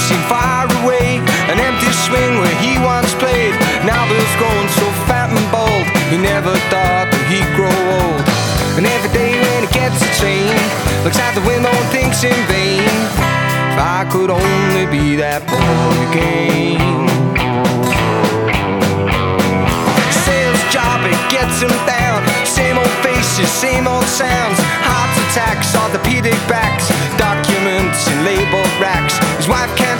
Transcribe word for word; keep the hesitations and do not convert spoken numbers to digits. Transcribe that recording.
seen far away, an empty swing where he once played. Now Bill's grown so fat and bald, he never thought that he'd grow old. And every day when he gets a train, looks out the window and thinks in vain, if I could only be that boy again. Sales job, it gets him down. Same old faces, same old sounds. Heart attacks, orthopedic backs, documents in labeled racks. His wife can't